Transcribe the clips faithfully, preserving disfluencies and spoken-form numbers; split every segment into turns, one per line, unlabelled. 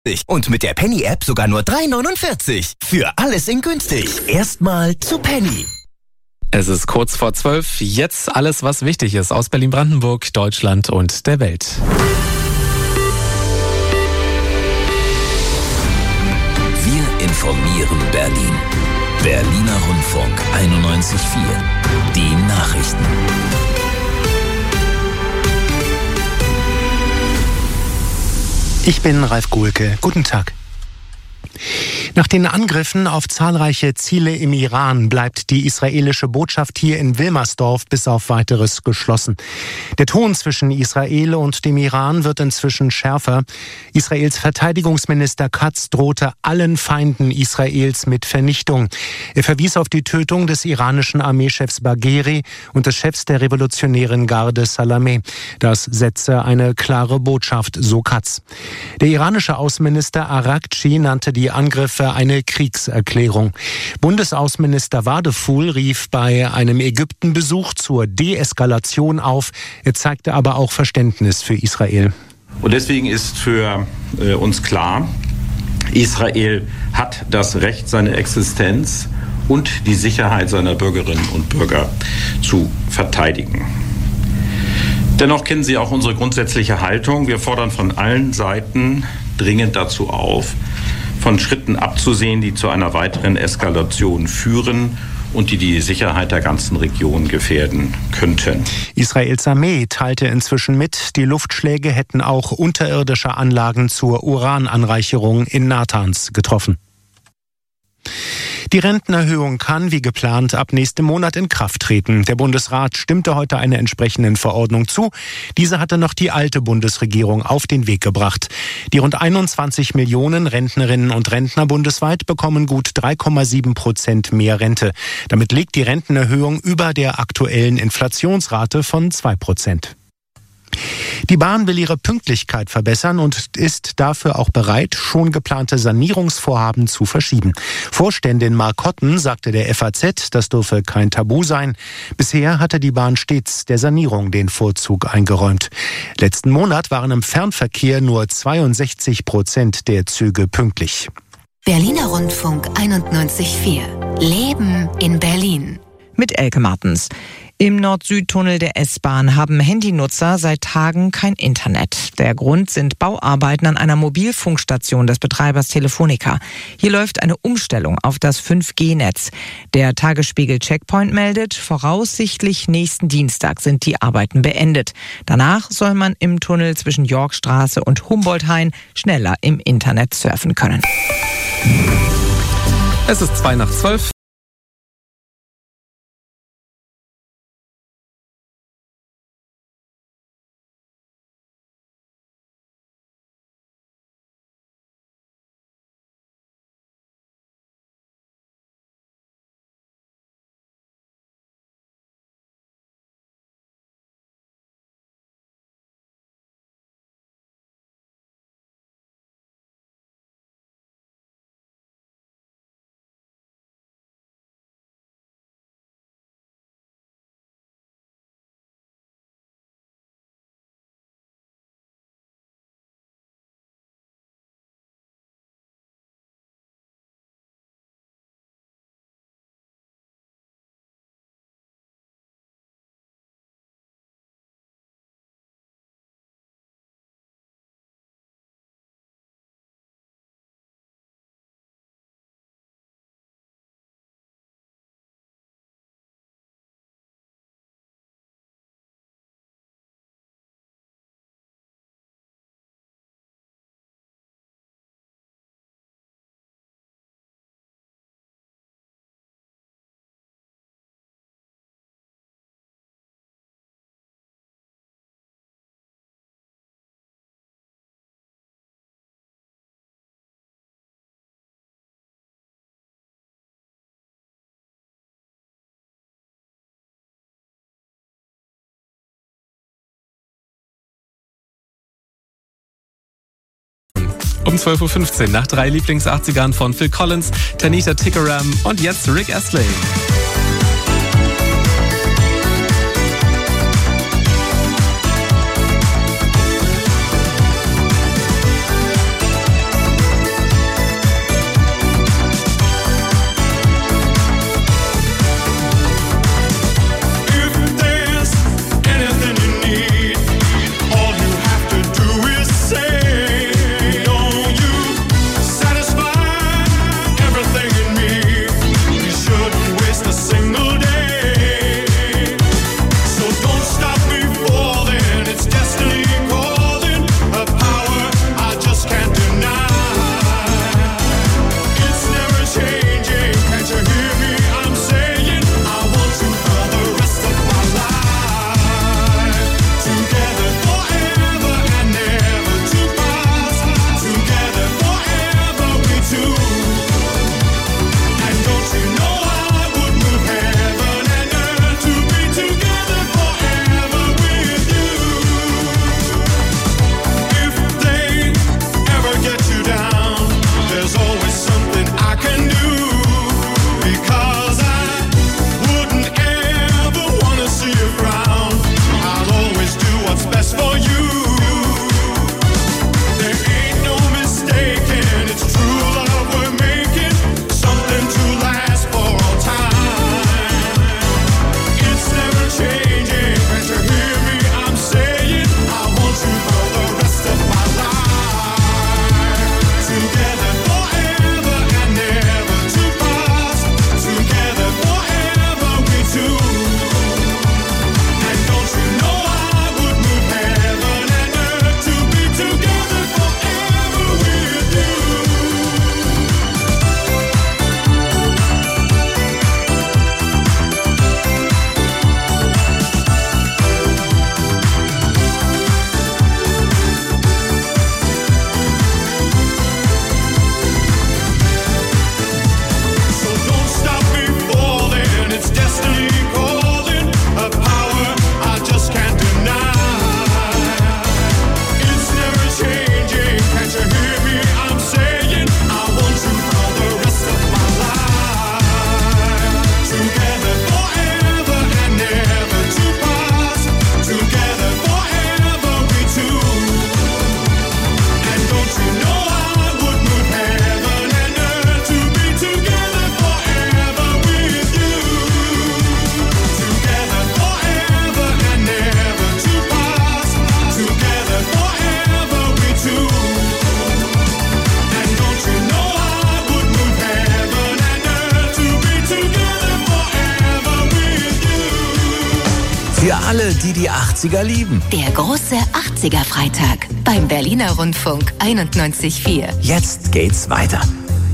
Und mit der Penny-App sogar nur drei neunundvierzig. Für alles in günstig. Erstmal zu Penny.
Es ist kurz vor zwölf. Jetzt alles, was wichtig ist aus Berlin-Brandenburg, Deutschland und der Welt.
Wir informieren Berlin. Berliner Rundfunk einundneunzig Komma vier. Die Nachrichten.
Ich bin Ralf Gohlke. Guten Tag. Nach den Angriffen auf zahlreiche Ziele im Iran bleibt die israelische Botschaft hier in Wilmersdorf bis auf Weiteres geschlossen. Der Ton zwischen Israel und dem Iran wird inzwischen schärfer. Israels Verteidigungsminister Katz drohte allen Feinden Israels mit Vernichtung. Er verwies auf die Tötung des iranischen Armeechefs Bagheri und des Chefs der revolutionären Garde Salameh. Das setze eine klare Botschaft, so Katz. Der iranische Außenminister Araghchi nannte die Angriffe eine Kriegserklärung. Bundesaußenminister Wadefuhl rief bei einem Ägyptenbesuch zur Deeskalation auf. Er zeigte aber auch Verständnis für Israel.
Und deswegen ist für äh, uns klar, Israel hat das Recht, seine Existenz und die Sicherheit seiner Bürgerinnen und Bürger zu verteidigen. Dennoch kennen Sie auch unsere grundsätzliche Haltung. Wir fordern von allen Seiten dringend dazu auf, von Schritten abzusehen, die zu einer weiteren Eskalation führen und die die Sicherheit der ganzen Region gefährden könnten.
Israels Armee teilte inzwischen mit, die Luftschläge hätten auch unterirdische Anlagen zur Urananreicherung in Natanz getroffen. Die Rentenerhöhung kann, wie geplant, ab nächstem Monat in Kraft treten. Der Bundesrat stimmte heute einer entsprechenden Verordnung zu. Diese hatte noch die alte Bundesregierung auf den Weg gebracht. Die rund einundzwanzig Millionen Rentnerinnen und Rentner bundesweit bekommen gut drei Komma sieben Prozent mehr Rente. Damit liegt die Rentenerhöhung über der aktuellen Inflationsrate von zwei Prozent. Die Bahn will ihre Pünktlichkeit verbessern und ist dafür auch bereit, schon geplante Sanierungsvorhaben zu verschieben. Vorständin Mark Hotten sagte der F A Z, das dürfe kein Tabu sein. Bisher hatte die Bahn stets der Sanierung den Vorzug eingeräumt. Letzten Monat waren im Fernverkehr nur zweiundsechzig Prozent der Züge pünktlich.
Berliner Rundfunk einundneunzig Komma vier. Leben in Berlin.
Mit Elke Martens. Im Nord-Süd-Tunnel der S-Bahn haben Handynutzer seit Tagen kein Internet. Der Grund sind Bauarbeiten an einer Mobilfunkstation des Betreibers Telefonica. Hier läuft eine Umstellung auf das fünf G Netz. Der Tagesspiegel Checkpoint meldet, voraussichtlich nächsten Dienstag sind die Arbeiten beendet. Danach soll man im Tunnel zwischen Yorkstraße und Humboldt-Hain schneller im Internet surfen können.
Es ist zwei nach zwölf. Um zwölf Uhr fünfzehn nach drei Lieblings-achtzigern von Phil Collins, Tanita Tikaram und jetzt Rick Astley.
alle, die die achtziger lieben.
Der große achtziger-Freitag beim Berliner Rundfunk einundneunzig Komma vier.
Jetzt geht's weiter.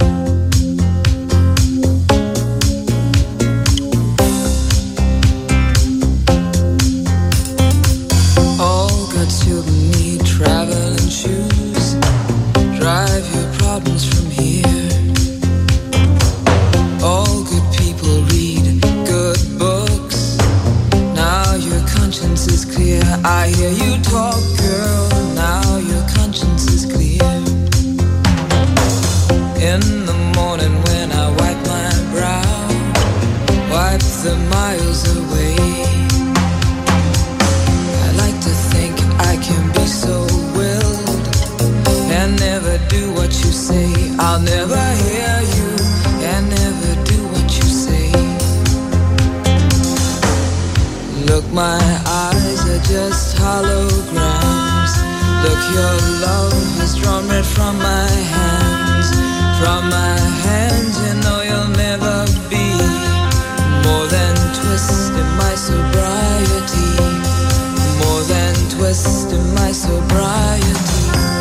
All good children need traveling shoes. Drive your problems from here. All good people read good books. Now your conscience is clear. I hear you talk, girl. Now your conscience is clear. In the morning when I wipe my brow, wipe the miles away. I like to think I can be so willed and never do what you say. I'll never hear you and never do what you say. Look, my eyes are just holograms. Look, your love has drawn red from my hands. From my hands, you know you'll never be more than twist in my sobriety. More than twist in my sobriety.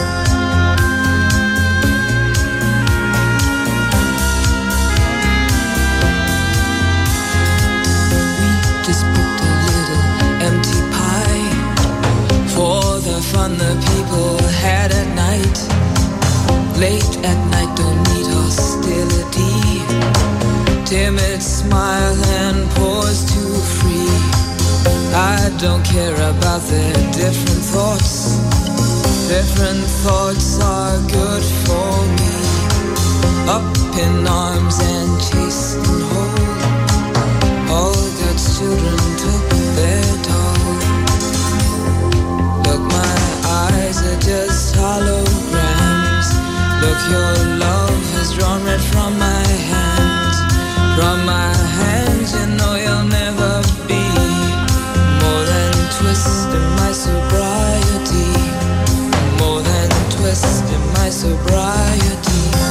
We just booked a little empty pie for the fun the people had at night. Late at night, don't need hostility. Timid smile and pause too free. I don't care about their different thoughts. Different thoughts are good for me. Up in arms and chased and whole. All God's children took their toll. Look, my eyes are just holograms. Look, your love has drawn red from my hands. From my hands, you know you'll never be more than twist in my sobriety. More than twist in my sobriety.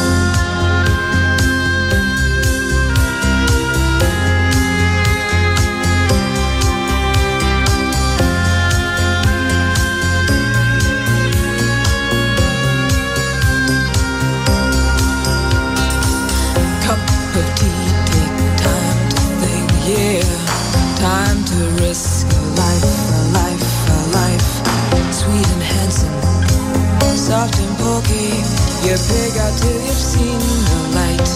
Time to risk a life, a life, a life. Sweet and handsome, soft and pokey. You pig out till you've seen the light.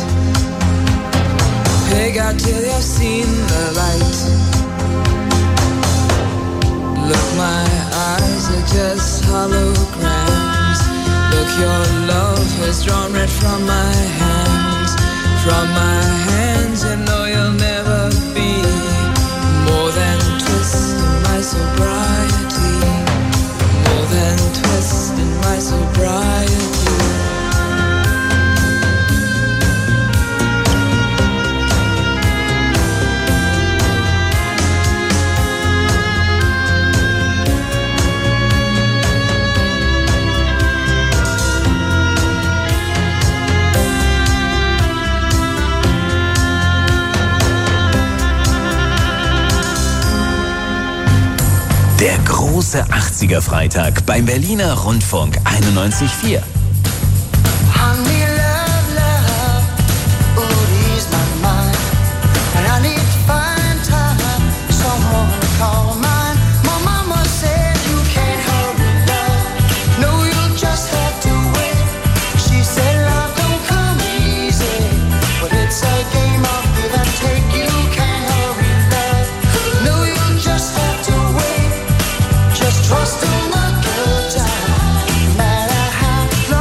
Pig out till you've seen the light. Look, my eyes are just holograms. Look, your love has drawn red from my hands. From my hands, you know you'll never be more than twist in my sobriety. More than twist in my sobriety.
Der große achtziger-Freitag beim Berliner Rundfunk einundneunzig Komma vier.
Trust in the good time, no matter how long.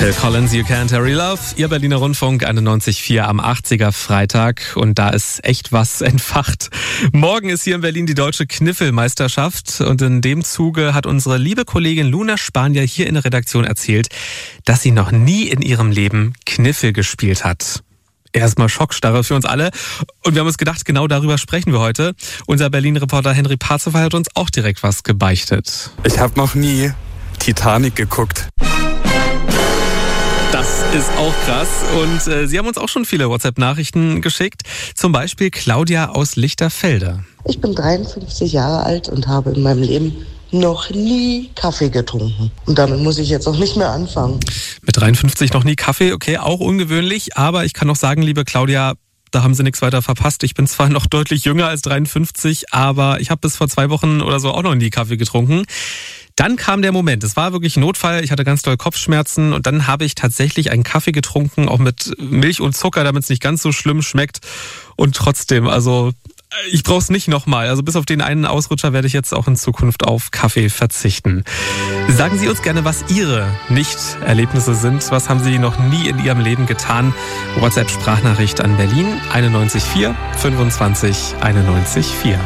Phil Collins, You Can't Hurry Love, Ihr Berliner Rundfunk einundneunzig Komma vier am achtziger Freitag und da ist echt was entfacht. Morgen ist hier in Berlin die Deutsche Kniffelmeisterschaft und in dem Zuge hat unsere liebe Kollegin Luna Spanier hier in der Redaktion erzählt, dass sie noch nie in ihrem Leben Kniffel gespielt hat. Erstmal Schockstarre für uns alle und wir haben uns gedacht, genau darüber sprechen wir heute. Unser Berlin-Reporter Henry Parzow hat uns auch direkt was gebeichtet.
Ich habe noch nie Titanic geguckt.
Das ist auch krass und äh, Sie haben uns auch schon viele WhatsApp-Nachrichten geschickt, zum Beispiel Claudia aus Lichterfelde.
Ich bin dreiundfünfzig Jahre alt und habe in meinem Leben noch nie Kaffee getrunken. Und damit muss ich jetzt auch nicht mehr anfangen.
Mit dreiundfünfzig noch nie Kaffee, okay, auch ungewöhnlich, aber ich kann noch sagen, liebe Claudia, da haben Sie nichts weiter verpasst. Ich bin zwar noch deutlich jünger als dreiundfünfzig, aber ich habe bis vor zwei Wochen oder so auch noch nie Kaffee getrunken. Dann kam der Moment, es war wirklich ein Notfall, ich hatte ganz doll Kopfschmerzen und dann habe ich tatsächlich einen Kaffee getrunken, auch mit Milch und Zucker, damit es nicht ganz so schlimm schmeckt. Und trotzdem, also ich brauche es nicht nochmal. Also bis auf den einen Ausrutscher werde ich jetzt auch in Zukunft auf Kaffee verzichten. Sagen Sie uns gerne, was Ihre Nicht-Erlebnisse sind. Was haben Sie noch nie in Ihrem Leben getan? WhatsApp-Sprachnachricht an Berlin einundneunzig Komma vier fünfundzwanzig einundneunzig Komma vier.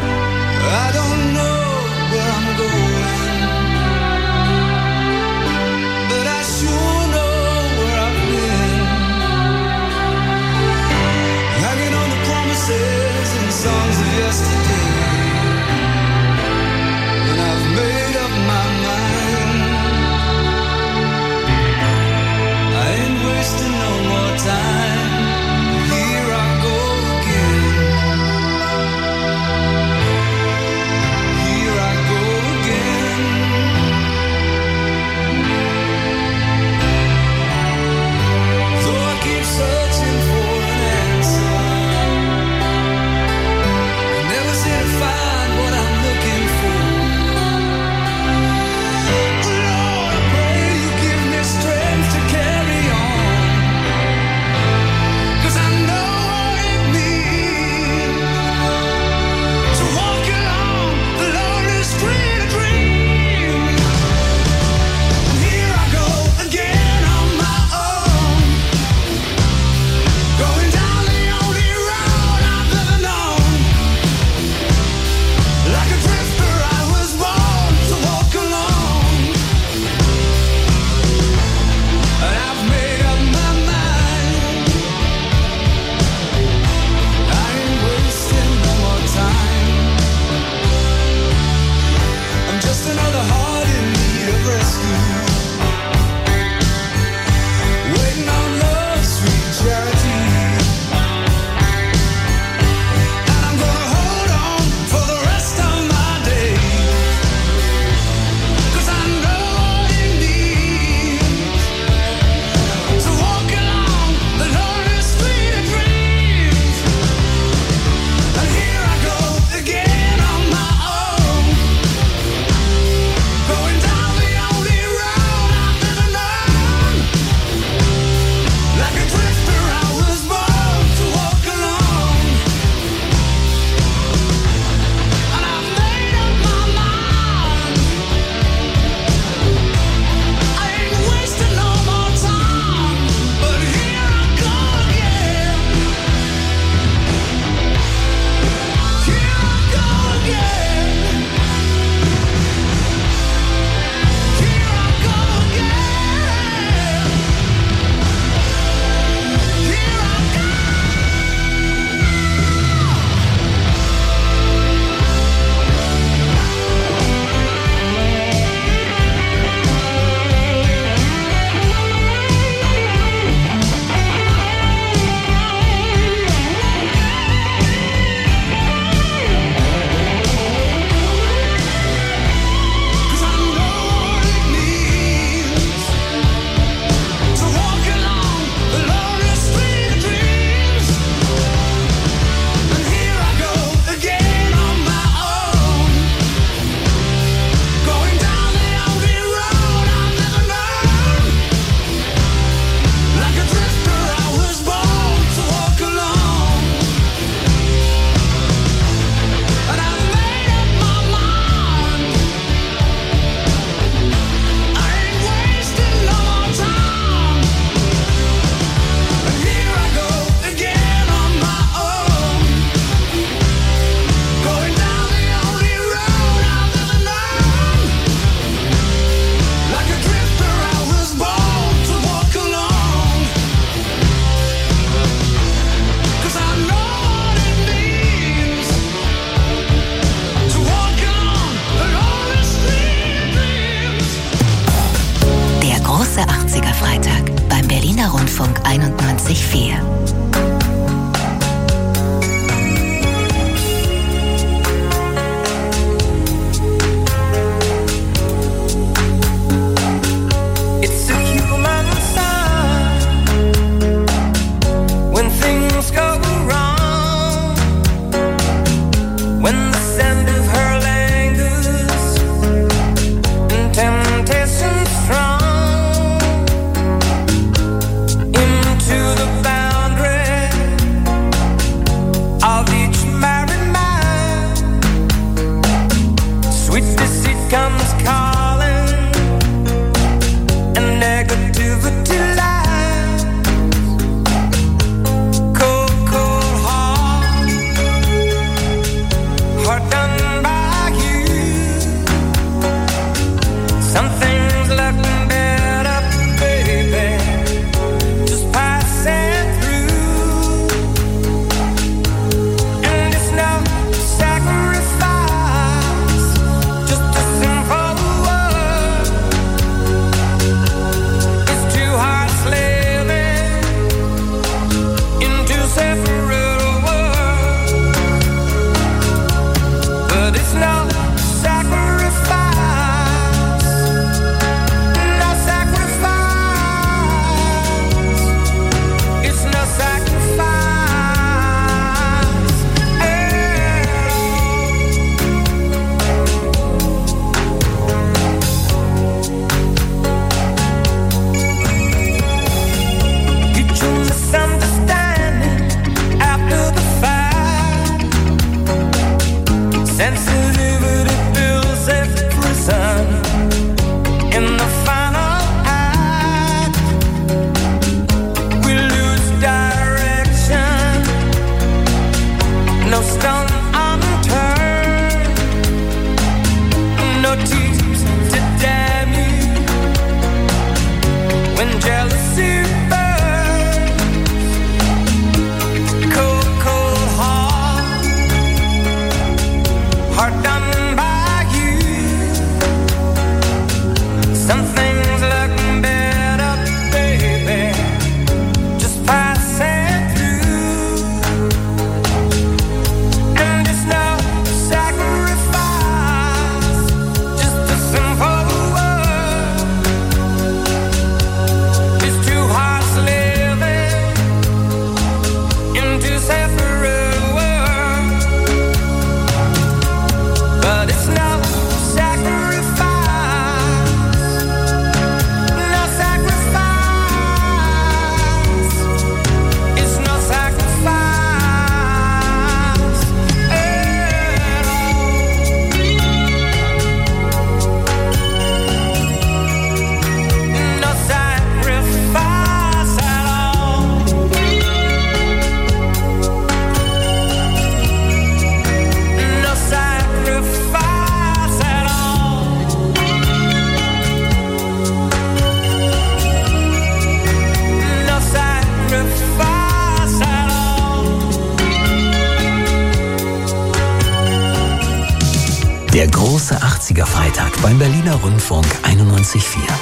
Der große achtziger-Freitag beim Berliner Rundfunk einundneunzig Komma vier.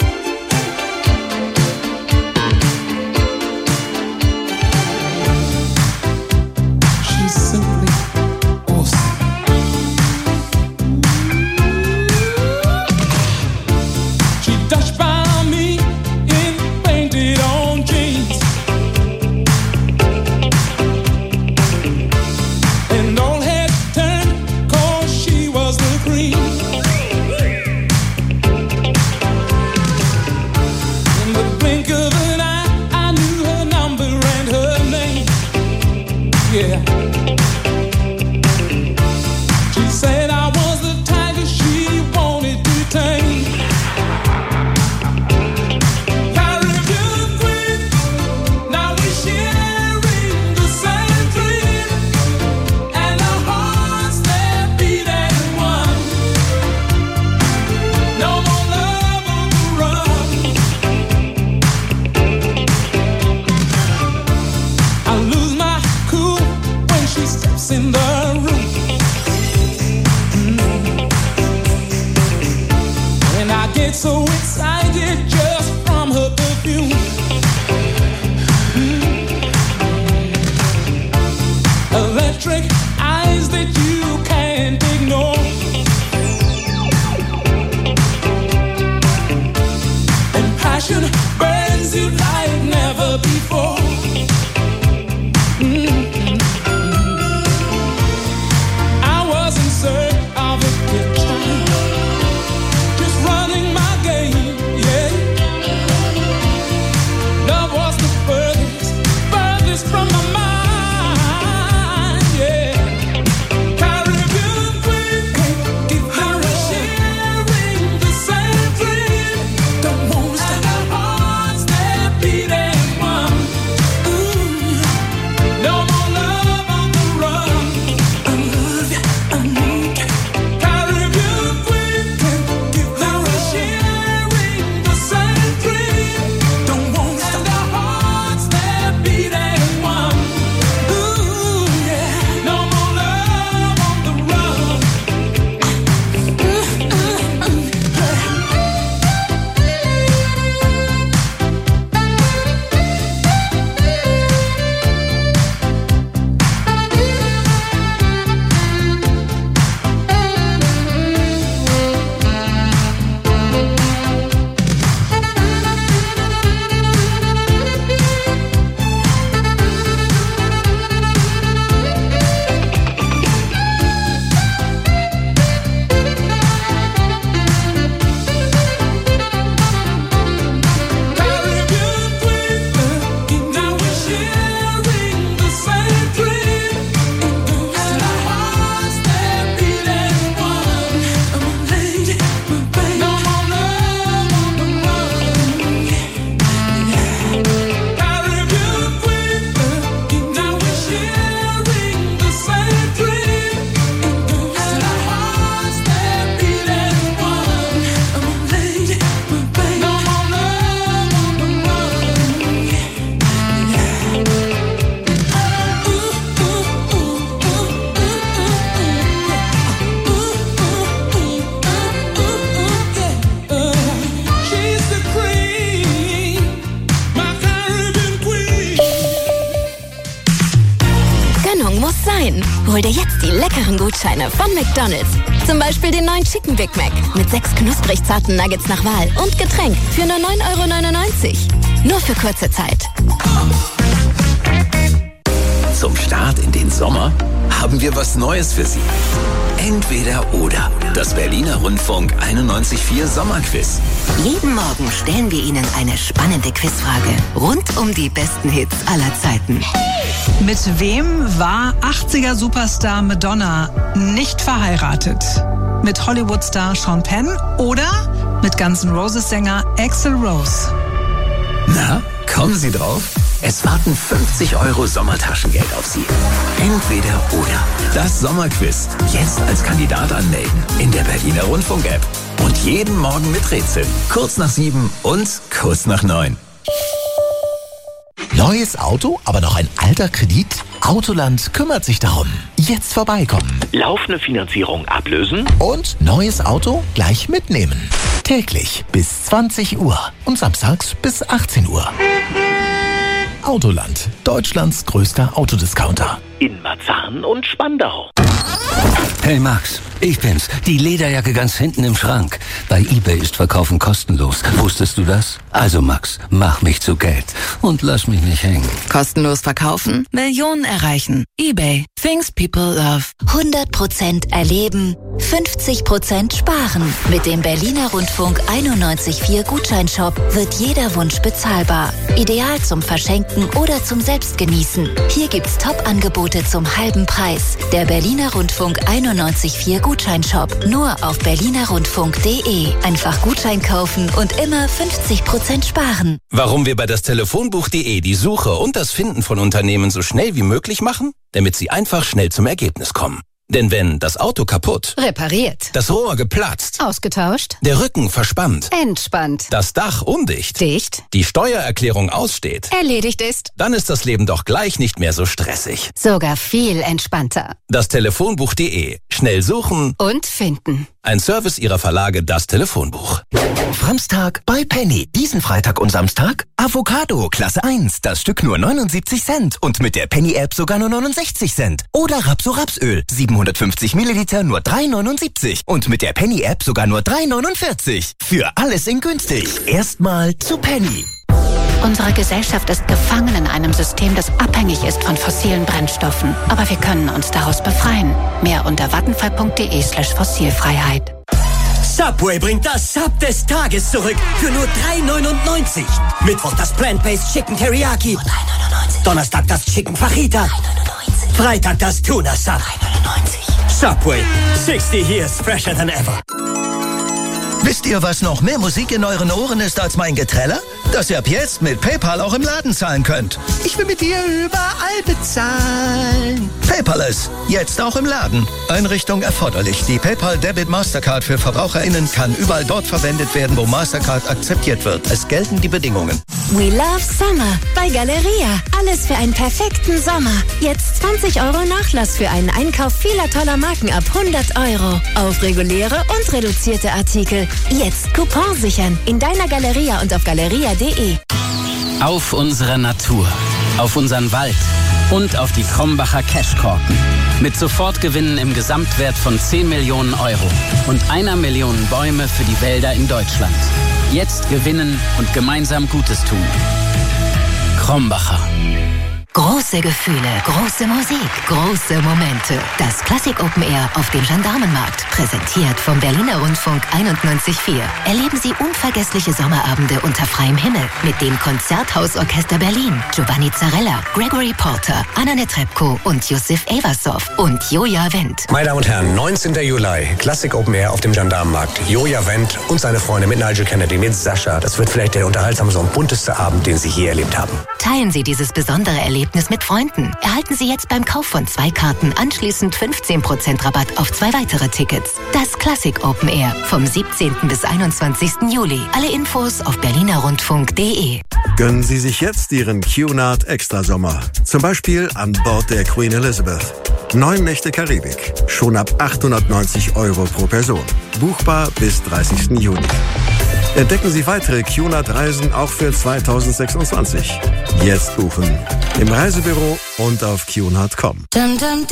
Hol dir jetzt die leckeren Gutscheine von McDonald's. Zum Beispiel den neuen Chicken Big Mac mit sechs knusprig zarten Nuggets nach Wahl und Getränk für nur neun Euro neunundneunzig. Nur für kurze Zeit.
Zum Start in den Sommer haben wir was Neues für Sie. Entweder oder. Das Berliner Rundfunk einundneunzig Komma vier Sommerquiz.
Jeden Morgen stellen wir Ihnen eine spannende Quizfrage rund um die besten Hits aller Zeiten.
Mit wem war achtziger-Superstar Madonna nicht verheiratet? Mit Hollywood-Star Sean Penn oder mit Guns N' Roses-Sänger Axl Rose?
Na, kommen Sie drauf? Es warten fünfzig Euro Sommertaschengeld auf Sie. Entweder oder. Das Sommerquiz. Jetzt als Kandidat anmelden. In der Berliner Rundfunk-App. Und jeden Morgen mit Rätseln. Kurz nach sieben und kurz nach neun.
Neues Auto, aber noch ein alter Kredit? Autoland kümmert sich darum. Jetzt vorbeikommen. Laufende Finanzierung ablösen und neues Auto gleich mitnehmen. Täglich bis zwanzig Uhr und samstags bis achtzehn Uhr. Autoland, Deutschlands größter Autodiscounter. In Marzahn und Spandau.
Hey Max, ich bin's. Die Lederjacke ganz hinten im Schrank. Bei eBay ist Verkaufen kostenlos. Wusstest du das? Also Max, mach mich zu Geld und lass mich nicht hängen.
Kostenlos verkaufen, Millionen erreichen. eBay. Things people love.
hundert Prozent erleben, fünfzig Prozent sparen. Mit dem Berliner Rundfunk einundneunzig Komma vier Gutscheinshop wird jeder Wunsch bezahlbar. Ideal zum Verschenken oder zum Selbstgenießen. Hier gibt's Top-Angebote zum halben Preis. Der Berliner Rundfunk einundneunzig Komma vier Gutscheinshop. Nur auf berliner rundfunk punkt de. Einfach Gutschein kaufen und immer fünfzig Prozent sparen.
Warum wir bei das Telefonbuch punkt de die Suche und das Finden von Unternehmen so schnell wie möglich machen? Damit Sie einfach schnell zum Ergebnis kommen. Denn wenn das Auto kaputt,
repariert,
das Rohr geplatzt,
ausgetauscht,
der Rücken verspannt,
entspannt,
das Dach undicht,
dicht,
die Steuererklärung aussteht,
erledigt ist,
dann ist das Leben doch gleich nicht mehr so stressig.
Sogar viel entspannter.
Das Telefonbuch punkt de. Schnell suchen
und finden.
Ein Service Ihrer Verlage Das Telefonbuch.
Samstag bei Penny. Diesen Freitag und Samstag Avocado Klasse eins. Das Stück nur neunundsiebzig Cent und mit der Penny-App sogar nur neunundsechzig Cent. Oder Rapso-Rapsöl. siebenhundertfünfzig Milliliter nur drei neunundsiebzig und mit der Penny-App sogar nur drei neunundvierzig. Für alles in günstig. Erstmal zu Penny.
Unsere Gesellschaft ist gefangen in einem System, das abhängig ist von fossilen Brennstoffen. Aber wir können uns daraus befreien. Mehr unter vattenfall punkt de slash Fossilfreiheit.
Subway bringt das Sub des Tages zurück für nur drei neunundneunzig. Mittwoch das Plant-Based Chicken Teriyaki. drei neunundneunzig. Donnerstag das Chicken Fajita. drei neunundneunzig. Freitag das Tuna Sub. drei neunundneunzig. Subway. sixty years fresher than ever.
Wisst ihr, was noch mehr Musik in euren Ohren ist als mein Geträller? Dass ihr ab jetzt mit PayPal auch im Laden zahlen könnt. Ich will mit dir überall bezahlen. PayPal ist jetzt auch im Laden. Einrichtung erforderlich. Die PayPal Debit Mastercard für VerbraucherInnen kann überall dort verwendet werden, wo Mastercard akzeptiert wird. Es gelten die Bedingungen.
We love Summer bei Galeria. Alles für einen perfekten Sommer. Jetzt zwanzig Euro Nachlass für einen Einkauf vieler toller Marken ab hundert Euro. Auf reguläre und reduzierte Artikel. Jetzt Coupon sichern in deiner Galeria und auf galeria punkt de.
Auf unsere Natur, auf unseren Wald und auf die Krombacher Cashkorken. Mit Sofortgewinnen im Gesamtwert von zehn Millionen Euro und einer Million Bäume für die Wälder in Deutschland. Jetzt gewinnen und gemeinsam Gutes tun. Krombacher.
Große Gefühle, große Musik, große Momente. Das Classic Open Air auf dem Gendarmenmarkt. Präsentiert vom Berliner Rundfunk einundneunzig Komma vier. Erleben Sie unvergessliche Sommerabende unter freiem Himmel mit dem Konzerthausorchester Berlin, Giovanni Zarella, Gregory Porter, Anna Netrebko und Yusuf Eversov und Joja Wendt.
Meine Damen und Herren, neunzehnten Juli, Classic Open Air auf dem Gendarmenmarkt. Joja Wendt und seine Freunde mit Nigel Kennedy, mit Sascha. Das wird vielleicht der unterhaltsamste und bunteste Abend, den Sie je erlebt haben.
Teilen Sie dieses besondere Erlebnis mit Freunden. Erhalten Sie jetzt beim Kauf von zwei Karten anschließend fünfzehn Prozent Rabatt auf zwei weitere Tickets. Das Classic Open Air vom siebzehnten bis einundzwanzigsten Juli. Alle Infos auf berliner rundfunk punkt de.
Gönnen Sie sich jetzt Ihren Cunard Extra-Sommer. Zum Beispiel an Bord der Queen Elizabeth. Neun Nächte Karibik. Schon ab achthundertneunzig Euro pro Person. Buchbar bis dreißigsten Juni. Entdecken Sie weitere Cunard-Reisen auch für zweitausendsechsundzwanzig. Jetzt buchen. Im Reisebüro und auf cunard punkt com.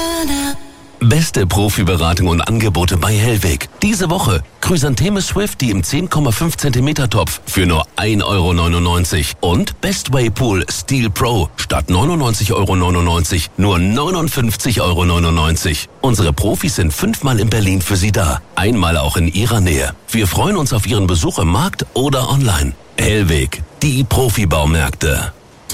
Beste Profiberatung und Angebote bei Hellweg. Diese Woche Chrysantheme Swifty im zehn Komma fünf Zentimeter Topf für nur ein Euro neunundneunzig. Und Bestway Pool Steel Pro statt neunundneunzig Euro neunundneunzig nur neunundfünfzig Euro neunundneunzig. Unsere Profis sind fünfmal in Berlin für Sie da. Einmal auch in Ihrer Nähe. Wir freuen uns auf Ihren Besuch im Markt oder online. Hellweg, die Profibaumärkte.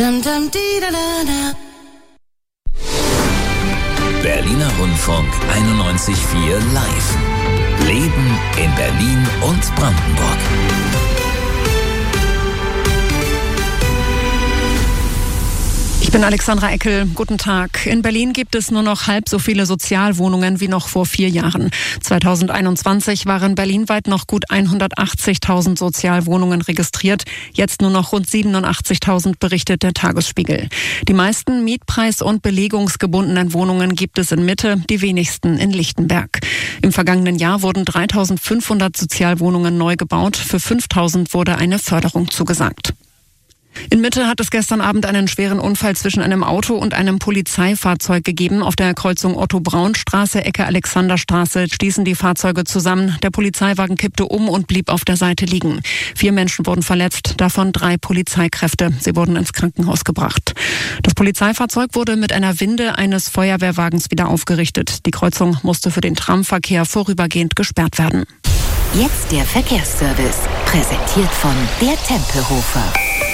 Berliner Rundfunk einundneunzig Komma vier live. Leben in Berlin und Brandenburg.
Ich
bin Alexandra Eckel. Guten Tag. In Berlin gibt es nur noch halb so viele Sozialwohnungen wie noch vor vier Jahren. zweitausendeinundzwanzig waren berlinweit noch gut hundertachtzigtausend Sozialwohnungen registriert. Jetzt nur noch rund siebenundachtzigtausend, berichtet der Tagesspiegel. Die meisten mietpreis- und belegungsgebundenen Wohnungen gibt es in Mitte, die wenigsten in Lichtenberg. Im vergangenen Jahr wurden dreitausendfünfhundert Sozialwohnungen neu gebaut. Für fünftausend wurde eine Förderung zugesagt. In Mitte hat es gestern Abend einen schweren Unfall zwischen einem Auto und einem Polizeifahrzeug gegeben. Auf der Kreuzung Otto-Braun-Straße, Ecke Alexanderstraße, stießen die Fahrzeuge zusammen. Der Polizeiwagen kippte um und blieb auf der Seite liegen. Vier Menschen wurden verletzt, davon drei Polizeikräfte. Sie wurden ins Krankenhaus gebracht. Das Polizeifahrzeug wurde mit einer Winde eines Feuerwehrwagens wieder aufgerichtet. Die Kreuzung musste für den Tramverkehr vorübergehend gesperrt werden.
Jetzt der Verkehrsservice, präsentiert von der Tempelhofer.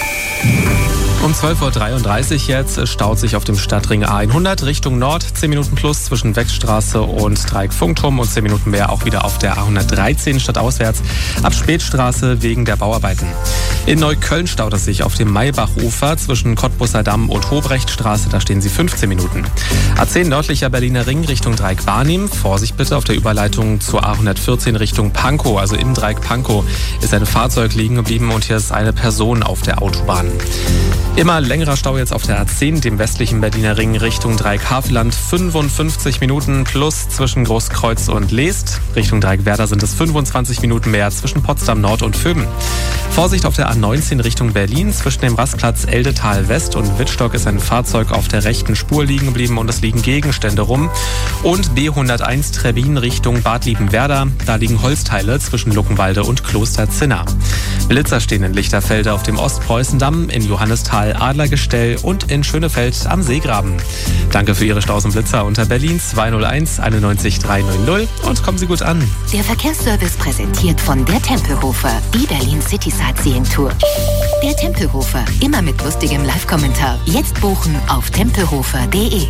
Um zwölf Uhr dreiunddreißig jetzt staut sich auf dem Stadtring A hundert Richtung Nord. zehn Minuten plus zwischen Wechstraße und Dreieck-Funkturm und zehn Minuten mehr auch wieder auf der A hundertdreizehn stadtauswärts ab Spätstraße wegen der Bauarbeiten. In Neukölln staut es sich auf dem Maybachufer zwischen Cottbusser Damm und Hobrechtstraße. Da stehen Sie fünfzehn Minuten. A zehn nördlicher Berliner Ring Richtung Dreieck Barnim. Vorsicht bitte auf der Überleitung zur A hundertvierzehn Richtung Pankow. Also im Dreieck Pankow ist ein Fahrzeug liegen geblieben und hier ist eine Person auf der Autobahn. Immer längerer Stau jetzt auf der A zehn, dem westlichen Berliner Ring Richtung Dreieck Havelland. fünfundfünfzig Minuten plus zwischen Großkreuz und Leest. Richtung Dreieck Werder sind es fünfundzwanzig Minuten mehr zwischen Potsdam Nord und Föben. Vorsicht auf der A neunzehn Richtung Berlin. Zwischen dem Rastplatz Eldetal West und Wittstock ist ein Fahrzeug auf der rechten Spur liegen geblieben und es liegen Gegenstände rum. Und B hunderteins Trebbin Richtung Bad Liebenwerda. Da liegen Holzteile zwischen Luckenwalde und Kloster Zinna. Blitzer stehen in Lichterfelde auf dem Ostpreußendamm, in Johannisthal Adlergestell und in Schönefeld am Seegraben. Danke für Ihre Staus und Blitzer unter Berlin zweihunderteins einundneunzig dreihundert und kommen Sie gut an.
Der Verkehrsservice präsentiert von der Tempelhofer, die Berlin City Sightseeing Tour. Der Tempelhofer, immer mit lustigem Live-Kommentar. Jetzt buchen auf tempelhofer punkt de.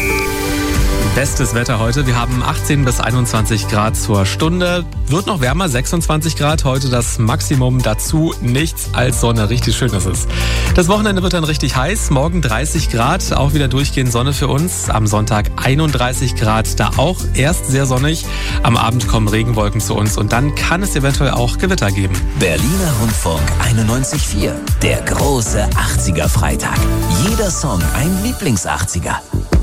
Bestes Wetter heute. Wir haben achtzehn bis einundzwanzig Grad zur Stunde. Wird noch wärmer, sechsundzwanzig Grad. Heute das Maximum. Dazu nichts als Sonne. Richtig schön ist es. Das Wochenende wird dann richtig heiß. Morgen dreißig Grad. Auch wieder durchgehend Sonne für uns. Am Sonntag einunddreißig Grad. Da auch erst sehr sonnig. Am Abend kommen Regenwolken zu uns. Und dann kann es eventuell auch Gewitter geben.
Berliner Rundfunk einundneunzig Komma vier. Der große achtziger-Freitag. Jeder Song ein Lieblings-achtziger.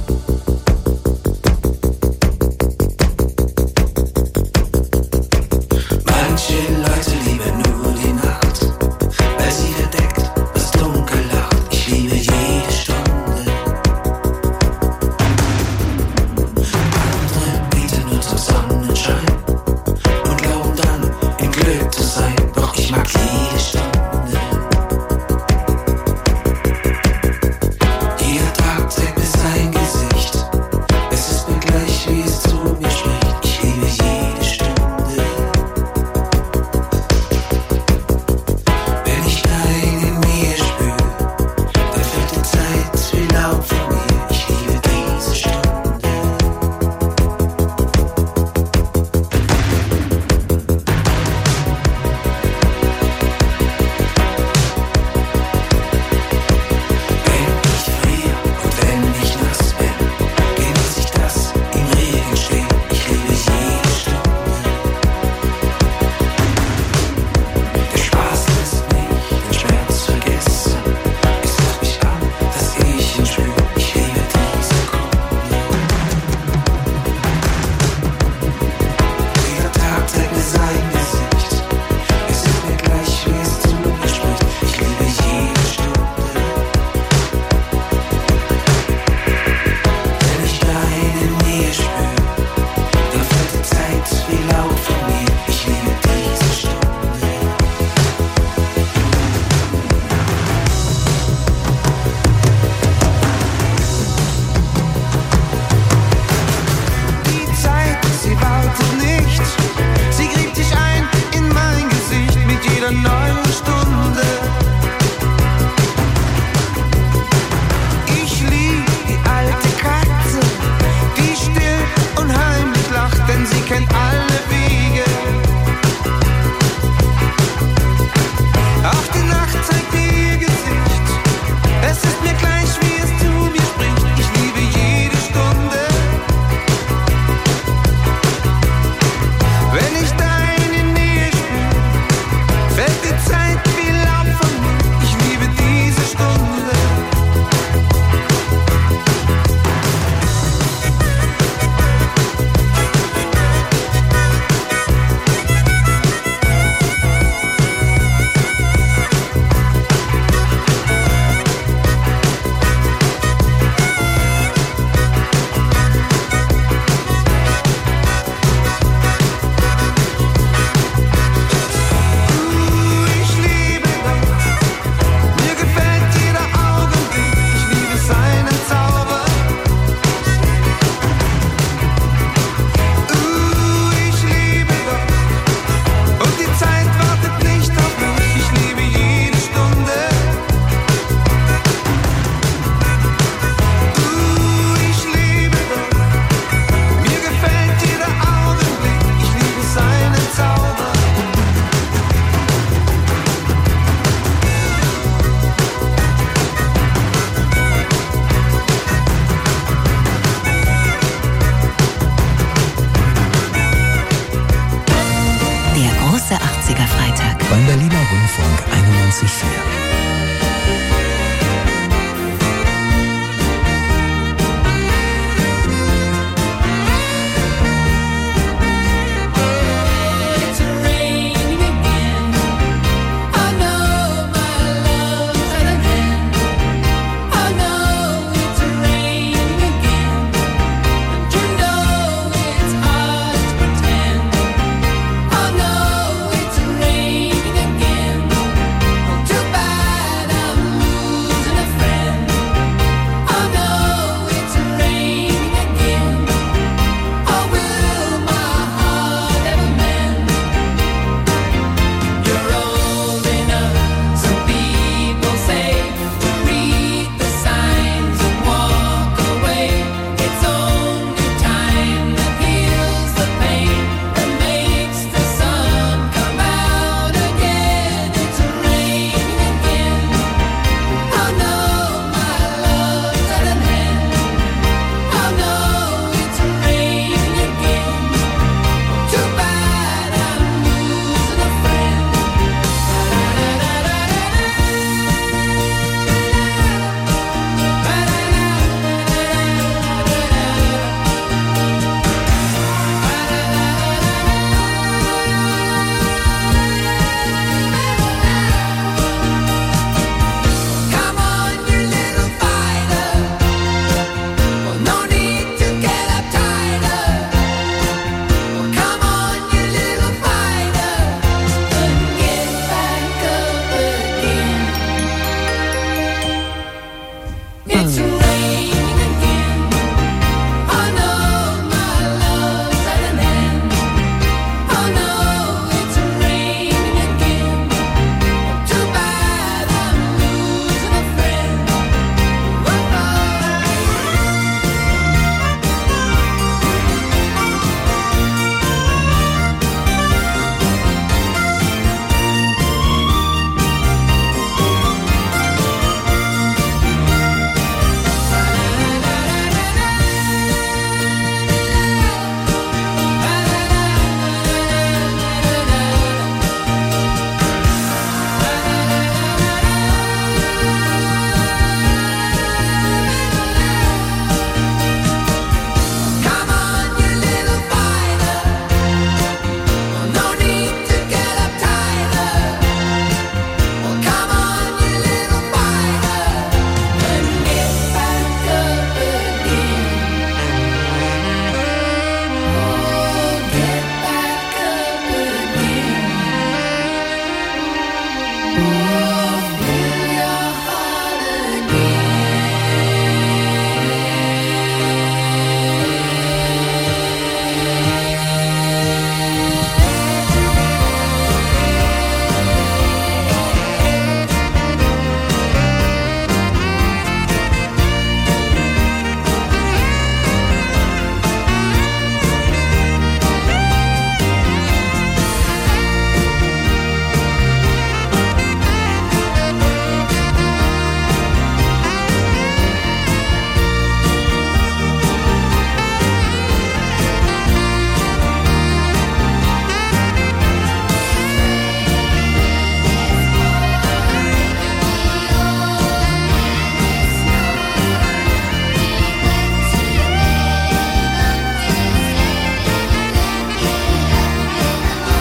Manche Leute lieben nur die Nacht, weil sie verdeckt das Dunkel lacht. Ich liebe jede Stunde. Andere bieten nur zum Sonnenschein und glauben dann im Glück zu sein. Doch ich mag jede Stunde. Jeder Tag zeigt mir sein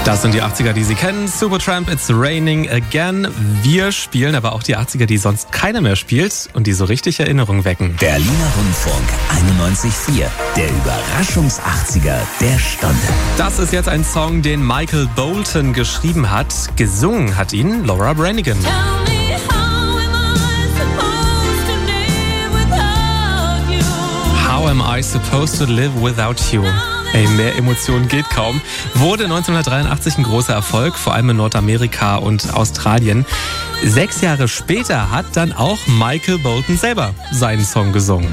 Das sind die achtziger, die Sie kennen. Supertramp, It's Raining Again. Wir spielen aber auch die achtziger, die sonst keiner mehr spielt und die so richtig Erinnerungen wecken.
Berliner Rundfunk einundneunzig Komma vier. Der Überraschungs-achtziger der Stunde.
Das ist jetzt ein Song, den Michael Bolton geschrieben hat. Gesungen hat ihn Laura Branigan. How am I supposed to live without you? Ey, mehr Emotionen geht kaum. Wurde neunzehnhundertdreiundachtzig ein großer Erfolg, vor allem in Nordamerika und Australien. Sechs Jahre später hat dann auch Michael Bolton selber seinen Song gesungen.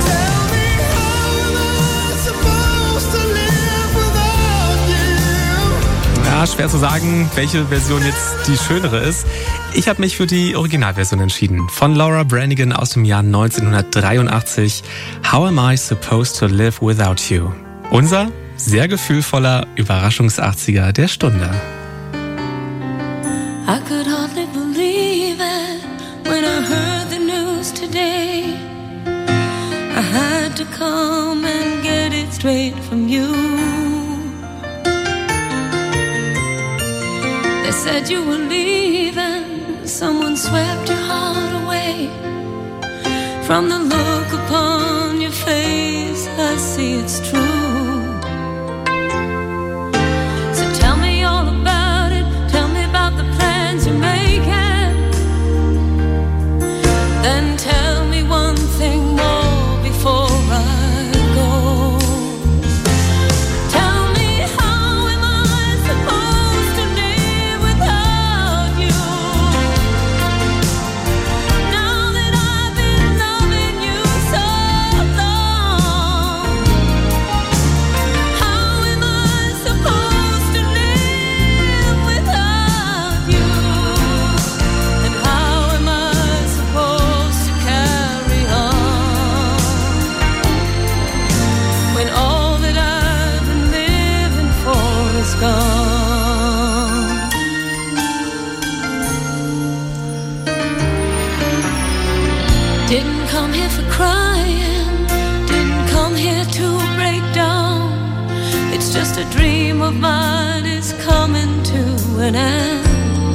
Ja, schwer zu sagen, welche Version jetzt die schönere ist. Ich habe mich für die Originalversion entschieden. Von Laura Branigan aus dem Jahr neunzehnhundertdreiundachtzig. How am I supposed to live without you? Unser sehr gefühlvoller Überraschungs-achtziger der Stunde.
I could hardly believe it when I heard the news today. I had to come and get it straight from you. They said you were leaving, someone swept your heart away. From the look upon your face, I see it's true. Then tell me one thing more before I go. Tell me, how am I supposed to live without you? Now that I've been loving you so long, how am I supposed to live without you? And how am I supposed to carry on when all that I've been living for is gone? Didn't come here for crying, didn't come here to break down. It's just a dream of mine is coming to an end.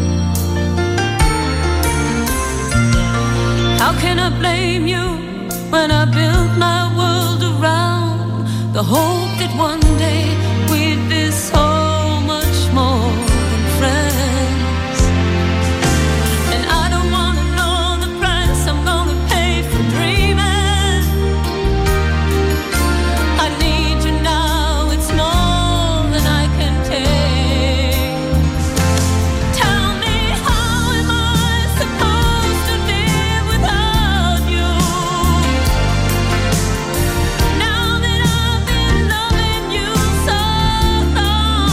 How can I blame you when I built my world around the hope that one day we'd be so much more than friends? And I don't wanna know the price I'm gonna pay for dreaming. I need you now, it's more than I can take. Tell me, how am I supposed to live without you? Now that I've been loving you so long,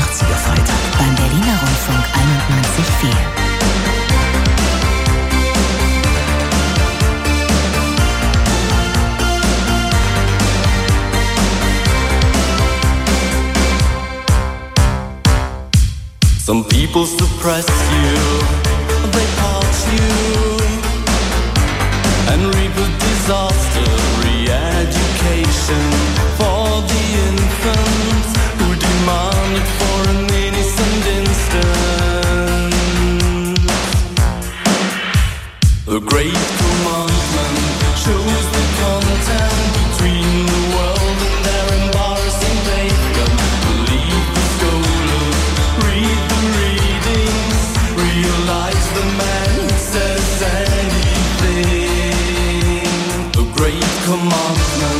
achtziger-Freitag beim Berliner Rundfunk einundneunzig Komma vier.
Some people suppress you, they part you, and reap a disaster. Re-education for the infants who demand it for an innocent instant. The great commandment shows the content between the world and their embarrassing pavement. Believe the scholars, read the readings, realize the man who says anything. The great commandment.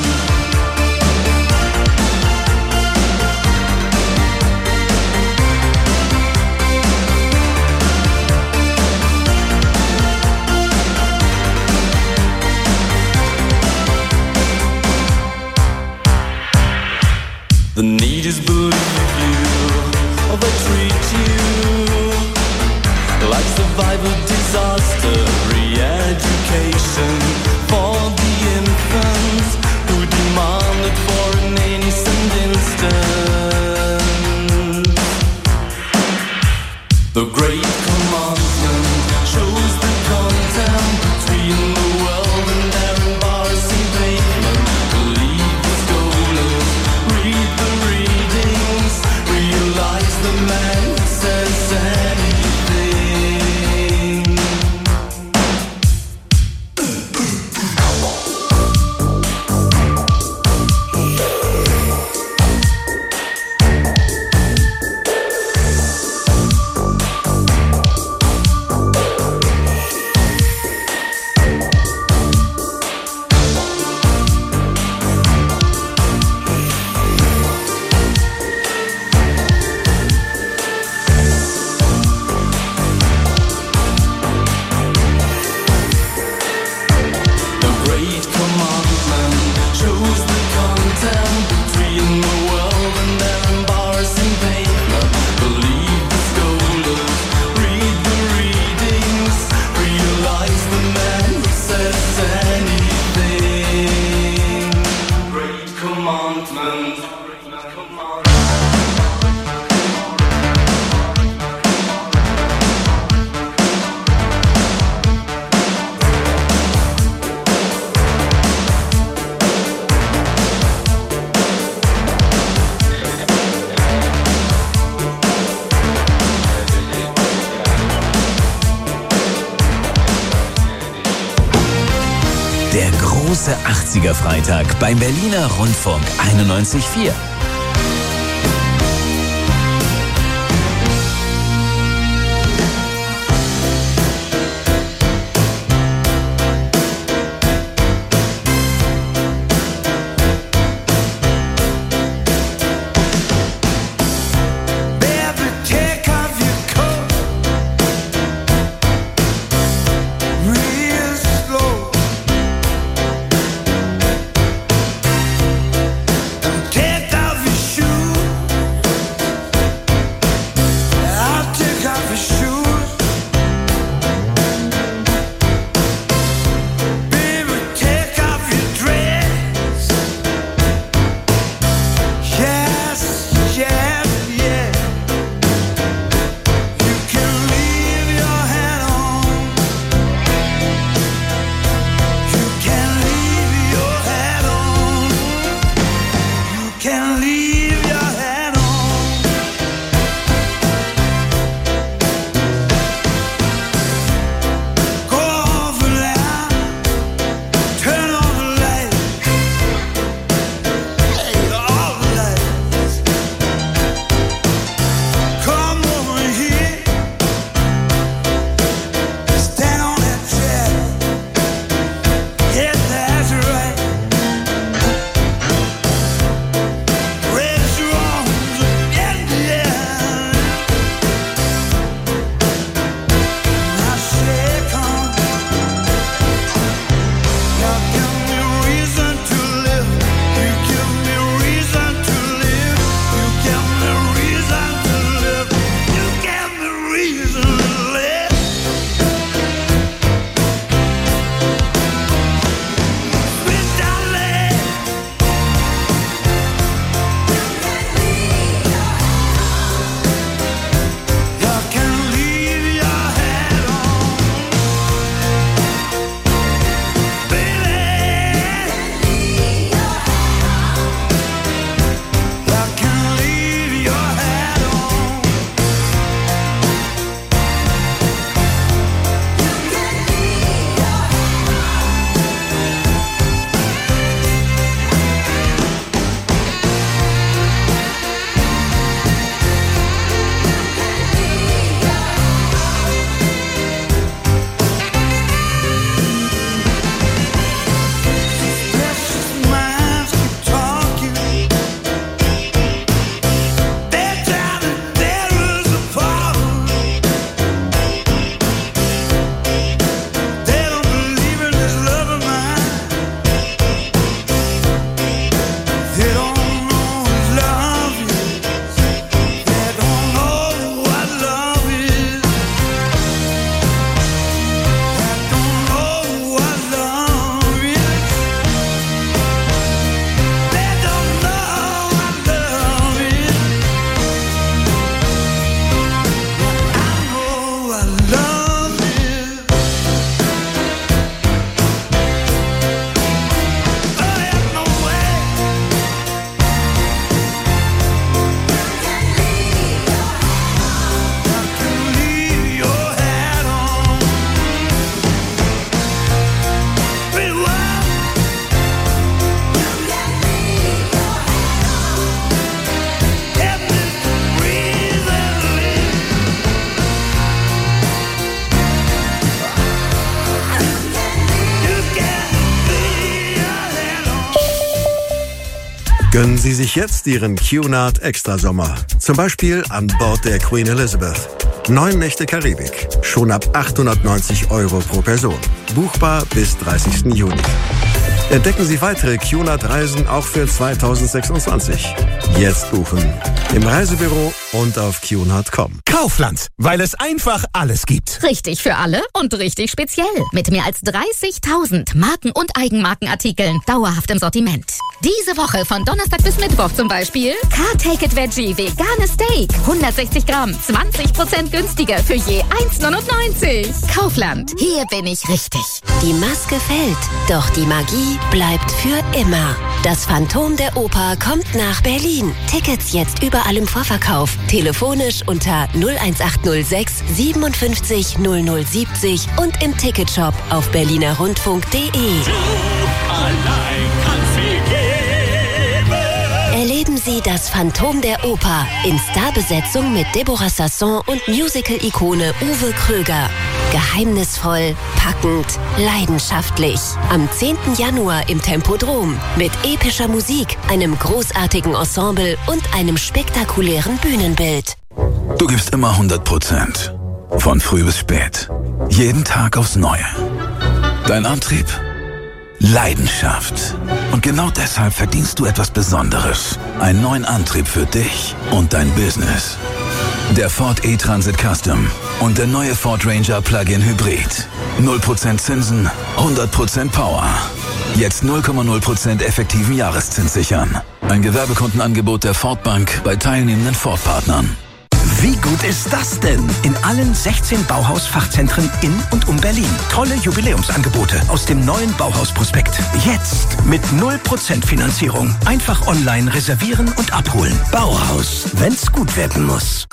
The need is believe you, or they treat you like survival disaster. Re-education for the infants who demand it for an innocent instant. The great commandment shows the content between the world and their embarrassing pavement. Believe the scholars, read the readings, realize the man who says anything.
Der große achtziger-Freitag beim Berliner Rundfunk einundneunzig Komma vier.
Take out
Gönnen Sie sich jetzt Ihren Cunard Extrasommer. Zum Beispiel an Bord der Queen Elizabeth. Neun Nächte Karibik. Schon ab achthundertneunzig Euro pro Person. Buchbar bis dreißigsten Juni. Entdecken Sie weitere Cunard-Reisen auch für zweitausendsechsundzwanzig. Jetzt buchen. Im Reisebüro und auf cunard punkt com.
Kaufland, weil es einfach alles gibt.
Richtig für alle und richtig speziell. Mit mehr als dreißigtausend Marken- und Eigenmarkenartikeln dauerhaft im Sortiment. Diese Woche von Donnerstag bis Mittwoch zum Beispiel Car Take It Veggie Veganes Steak. hundertsechzig Gramm, zwanzig Prozent günstiger für je eins neunundneunzig. Kaufland, hier bin ich richtig.
Die Maske fällt, doch die Magie bleibt für immer. Das Phantom der Oper kommt nach Berlin. Tickets jetzt überall im Vorverkauf. Telefonisch unter null eins acht null sechs siebenundfünfzig null null siebzig und im Ticketshop auf berliner rundfunk punkt de. Erleben Sie das Phantom der Oper in Starbesetzung mit Deborah Sasson und Musical-Ikone Uwe Kröger. Geheimnisvoll, packend, leidenschaftlich. Am zehnten Januar im Tempodrom mit epischer Musik, einem großartigen Ensemble und einem spektakulären Bühnenbild.
Du gibst immer hundert Prozent. Von früh bis spät. Jeden Tag aufs Neue. Dein Antrieb? Leidenschaft. Und genau deshalb verdienst du etwas Besonderes. Einen neuen Antrieb für dich und dein Business. Der Ford E-Transit Custom und der neue Ford Ranger Plug-in Hybrid. null Prozent Zinsen, hundert Prozent Power. Jetzt null Komma null Prozent effektiven Jahreszins sichern. Ein Gewerbekundenangebot der Ford Bank bei teilnehmenden Ford-Partnern.
Wie gut ist das denn? In allen sechzehn Bauhaus-Fachzentren in und um Berlin. Tolle Jubiläumsangebote aus dem neuen Bauhaus-Prospekt. Jetzt mit null Prozent Finanzierung. Einfach online reservieren und abholen. Bauhaus, wenn's gut werden muss.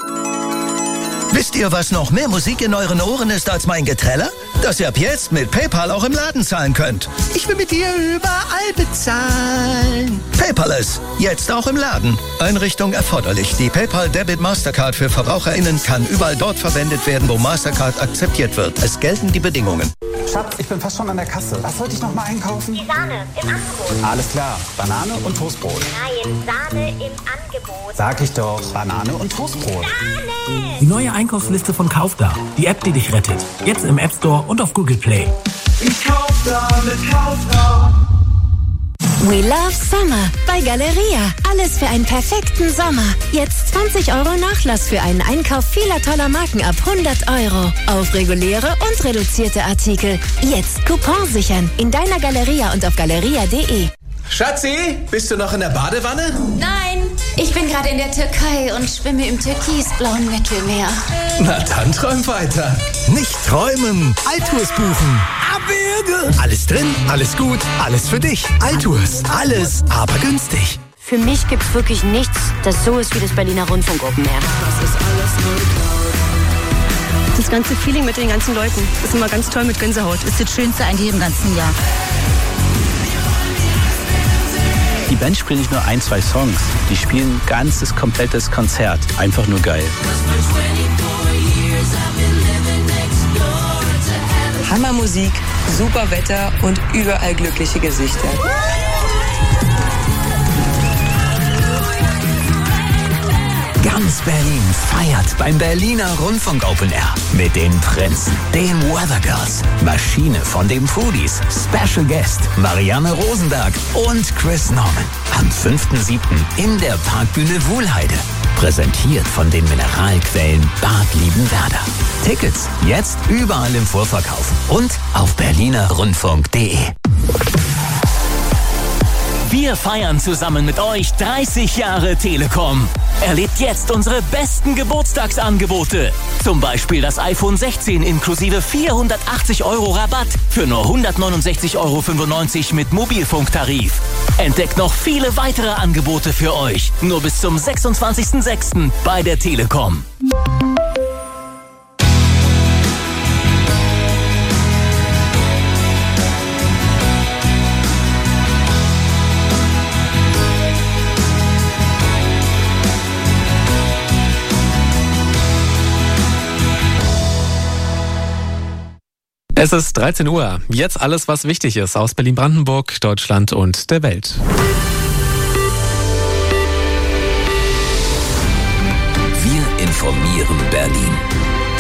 Wisst ihr, was noch mehr Musik in euren Ohren ist als mein Geträller? Dass ihr ab jetzt mit PayPal auch im Laden zahlen könnt. Ich will mit dir überall bezahlen. Paperless, jetzt auch im Laden. Einrichtung erforderlich. Die PayPal Debit Mastercard für VerbraucherInnen kann überall dort verwendet werden, wo Mastercard akzeptiert wird. Es gelten die Bedingungen.
Schatz, ich bin fast schon an der Kasse. Was sollte ich noch mal einkaufen?
Die Sahne im Angebot.
Alles klar. Banane und Toastbrot.
Nein, Sahne im Angebot.
Sag ich doch. Banane und Toastbrot.
Sahne!
Die neue Einkaufsliste von Kaufda. Die App, die dich rettet. Jetzt im App Store und auf Google Play.
Ich kauf da mit Kaufda.
We love Summer bei Galeria. Alles für einen perfekten Sommer. Jetzt zwanzig Euro Nachlass für einen Einkauf vieler toller Marken ab hundert Euro. Auf reguläre und reduzierte Artikel. Jetzt Coupon sichern in deiner Galeria und auf galeria punkt de.
Schatzi, bist du noch in der Badewanne?
Nein, ich bin gerade in der Türkei und schwimme im türkisblauen Mittelmeer.
Na dann träum weiter.
Nicht träumen, Altours buchen. Abwürge. Alles drin, alles gut, alles für dich. Altours, alles, aber günstig.
Für mich gibt's wirklich nichts, das so ist wie das Berliner Rundfunk Open Air.
Das ist alles nur Cloud.
Das ganze Feeling mit den ganzen Leuten ist immer ganz toll mit Gänsehaut.
Ist das Schönste eigentlich im ganzen Jahr.
Die Band spielt nicht nur ein, zwei Songs. Die spielen ein ganzes, komplettes Konzert. Einfach nur geil.
Hammermusik, super Wetter und überall glückliche Gesichter.
Ganz Berlin feiert beim Berliner Rundfunk Open Air mit den Prinzen, den Weather Girls, Maschine von den Foodies, Special Guest Marianne Rosenberg und Chris Norman. Am fünften siebten in der Parkbühne Wuhlheide. Präsentiert von den Mineralquellen Bad Liebenwerda. Tickets jetzt überall im Vorverkauf und auf berliner rundfunk punkt de.
Wir feiern zusammen mit euch dreißig Jahre Telekom. Erlebt jetzt unsere besten Geburtstagsangebote. Zum Beispiel das iPhone sechzehn inklusive vierhundertachtzig Euro Rabatt für nur hundertneunundsechzig Euro fünfundneunzig mit Mobilfunktarif. Entdeckt noch viele weitere Angebote für euch. Nur bis zum sechsundzwanzigsten sechsten bei der Telekom.
Es ist dreizehn Uhr. Jetzt alles, was wichtig ist aus Berlin-Brandenburg, Deutschland und der Welt.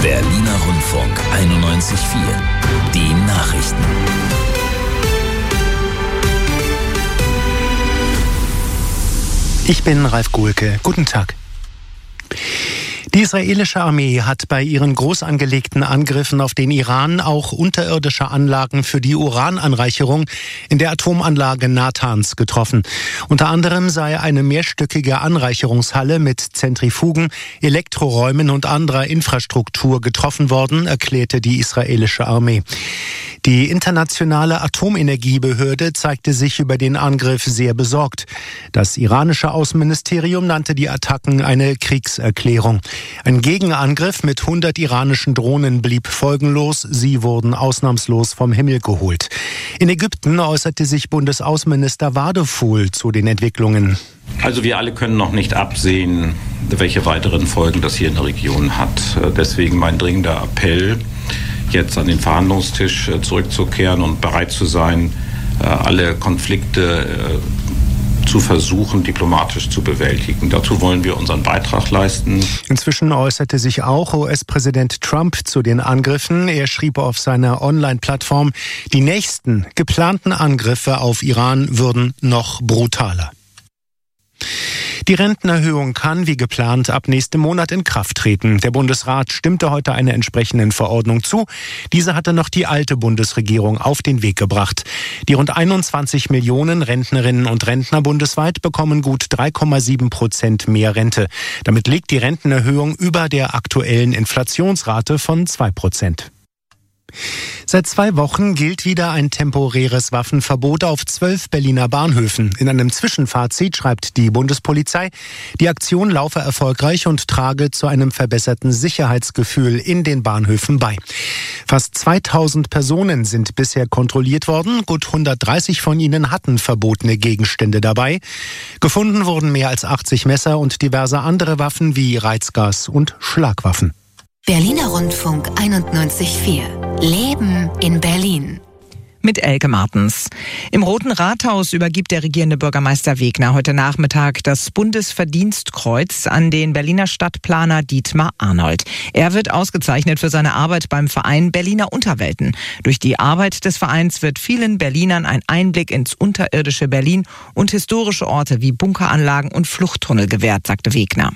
Berliner Rundfunk einundneunzig Komma vier. Die Nachrichten.
Ich bin Ralf Guhlke. Guten Tag. Die israelische Armee hat bei ihren groß angelegten Angriffen auf den Iran auch unterirdische Anlagen für die Urananreicherung in der Atomanlage Natanz getroffen. Unter anderem sei eine mehrstöckige Anreicherungshalle mit Zentrifugen, Elektroräumen und anderer Infrastruktur getroffen worden, erklärte die israelische Armee. Die internationale Atomenergiebehörde zeigte sich über den Angriff sehr besorgt. Das iranische Außenministerium nannte die Attacken eine Kriegserklärung. Ein Gegenangriff mit hundert iranischen Drohnen blieb folgenlos. Sie wurden ausnahmslos vom Himmel geholt. In Ägypten äußerte sich Bundesaußenminister Wadefuhl zu den Entwicklungen.
Also wir alle können noch nicht absehen, welche weiteren Folgen das hier in der Region hat. Deswegen mein dringender Appell, jetzt an den Verhandlungstisch zurückzukehren und bereit zu sein, alle Konflikte zu versuchen, diplomatisch zu bewältigen. Dazu wollen wir unseren Beitrag leisten.
Inzwischen äußerte sich auch U S-Präsident Trump zu den Angriffen. Er schrieb auf seiner Online-Plattform, die nächsten geplanten Angriffe auf Iran würden noch brutaler. Die Rentenerhöhung kann wie geplant ab nächstem Monat in Kraft treten. Der Bundesrat stimmte heute einer entsprechenden Verordnung zu. Diese hatte noch die alte Bundesregierung auf den Weg gebracht. Die rund einundzwanzig Millionen Rentnerinnen und Rentner bundesweit bekommen gut drei Komma sieben Prozent mehr Rente. Damit liegt die Rentenerhöhung über der aktuellen Inflationsrate von zwei Prozent. Seit zwei Wochen gilt wieder ein temporäres Waffenverbot auf zwölf Berliner Bahnhöfen. In einem Zwischenfazit schreibt die Bundespolizei, die Aktion laufe erfolgreich und trage zu einem verbesserten Sicherheitsgefühl in den Bahnhöfen bei. Fast zweitausend Personen sind bisher kontrolliert worden. Gut hundertdreißig von ihnen hatten verbotene Gegenstände dabei. Gefunden wurden mehr als achtzig Messer und diverse andere Waffen wie Reizgas und Schlagwaffen.
Berliner Rundfunk einundneunzig Komma vier. Leben in Berlin.
Mit Elke Martens. Im Roten Rathaus übergibt der regierende Bürgermeister Wegner heute Nachmittag das Bundesverdienstkreuz an den Berliner Stadtplaner Dietmar Arnold. Er wird ausgezeichnet für seine Arbeit beim Verein Berliner Unterwelten. Durch die Arbeit des Vereins wird vielen Berlinern ein Einblick ins unterirdische Berlin und historische Orte wie Bunkeranlagen und Fluchttunnel gewährt, sagte Wegner.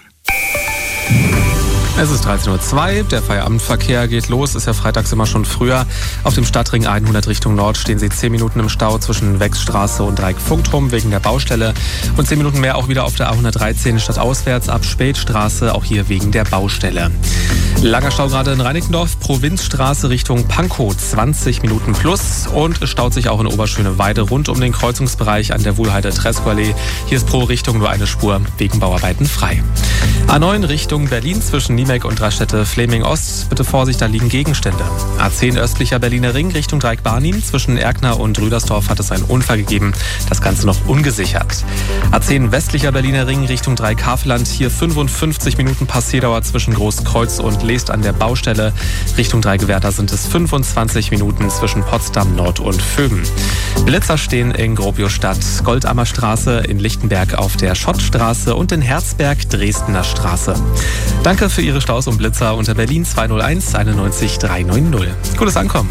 Es ist dreizehn Uhr zwei, der Feierabendverkehr geht los, ist ja freitags immer schon früher. Auf dem Stadtring hundert Richtung Nord stehen Sie zehn Minuten im Stau zwischen Wechsstraße und Dreieck-Funkturm wegen der Baustelle. Und zehn Minuten mehr auch wieder auf der A hundertdreizehn stadtauswärts ab Spätstraße, auch hier wegen der Baustelle. Langer Stau gerade in Reinickendorf, Provinzstraße Richtung Pankow, zwanzig Minuten plus. Und es staut sich auch in Oberschöneweide rund um den Kreuzungsbereich an der Wuhlheide-Treskoallee. Hier ist pro Richtung nur eine Spur wegen Bauarbeiten frei. A neun Richtung Berlin zwischen Niemek und Raststätte-Fleming Ost. Bitte Vorsicht, da liegen Gegenstände. A zehn östlicher Berliner Ring Richtung Dreieck-Barnim. Zwischen Erkner und Rüdersdorf hat es einen Unfall gegeben. Das Ganze noch ungesichert. A zehn westlicher Berliner Ring Richtung Dreieck-Havelland. Hier fünfundfünfzig Minuten Passierdauer zwischen Großkreuz und Leest an der Baustelle. Richtung Dreigewerder sind es fünfundzwanzig Minuten zwischen Potsdam Nord und Vöben. Blitzer stehen in Gropiusstadt, Goldammer Straße, in Lichtenberg auf der Schottstraße und in Herzberg Dresdner Straße. Danke für Ihre Staus und Blitzer unter Berlin zwei null eins einundneunzig dreihundertneunzig. Gutes Ankommen.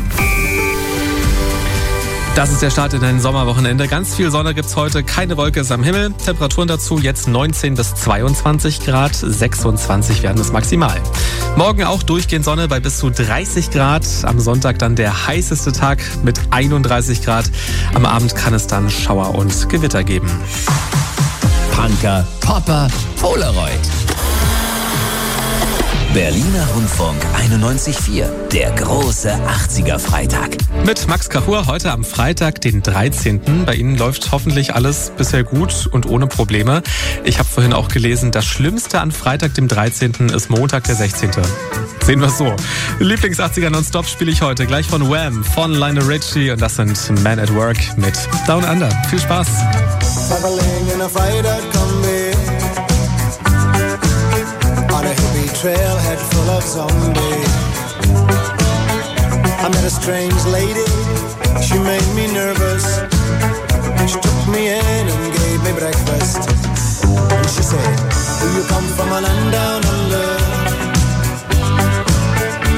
Das ist der Start in ein Sommerwochenende. Ganz viel Sonne gibt's heute, keine Wolke ist am Himmel. Temperaturen dazu jetzt neunzehn bis zweiundzwanzig Grad, sechsundzwanzig werden es maximal. Morgen auch durchgehend Sonne bei bis zu dreißig Grad. Am Sonntag dann der heißeste Tag mit einunddreißig Grad. Am Abend kann es dann Schauer und Gewitter geben.
Punker, Popper, Polaroid. Berliner Rundfunk einundneunzig Komma vier, der große achtziger-Freitag.
Mit Max Kachur heute am Freitag, den dreizehnten Bei Ihnen läuft hoffentlich alles bisher gut und ohne Probleme. Ich habe vorhin auch gelesen, das Schlimmste an Freitag, dem dreizehnten ist Montag, der sechzehnte Sehen wir es so. Lieblings-achtziger Nonstop spiele ich heute gleich von Wham, von Lionel Richie und das sind Men at Work mit Down Under. Viel Spaß.
On a hippie trailhead full of zombies, I met a strange lady, she made me nervous. She took me in and gave me breakfast. And she said, do you come from a land down under?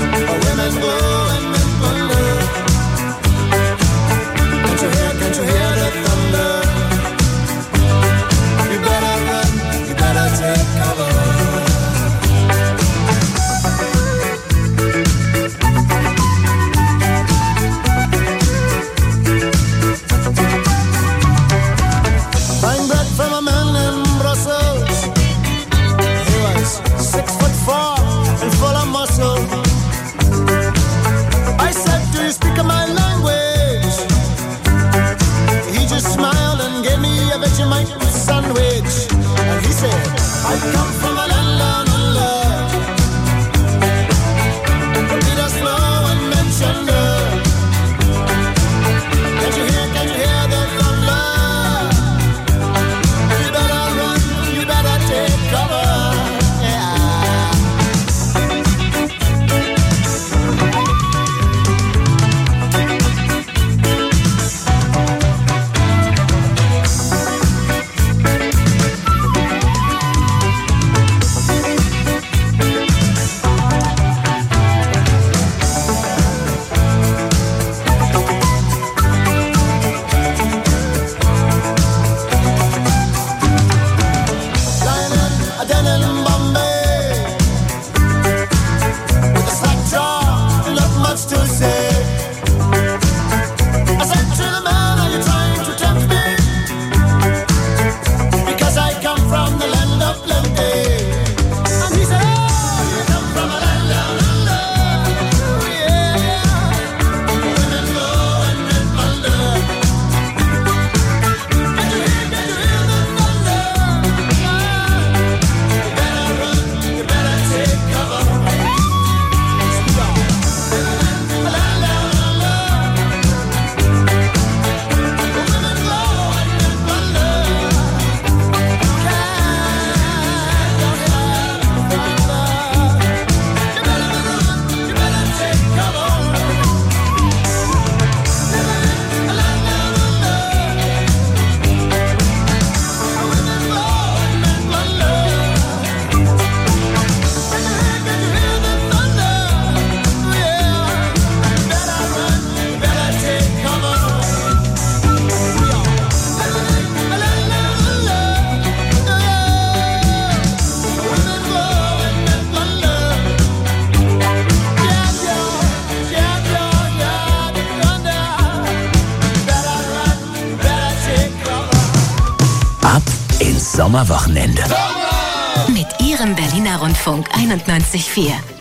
Sommerwochenende.
Mit Ihrem Berliner Rundfunk einundneunzig Komma vier.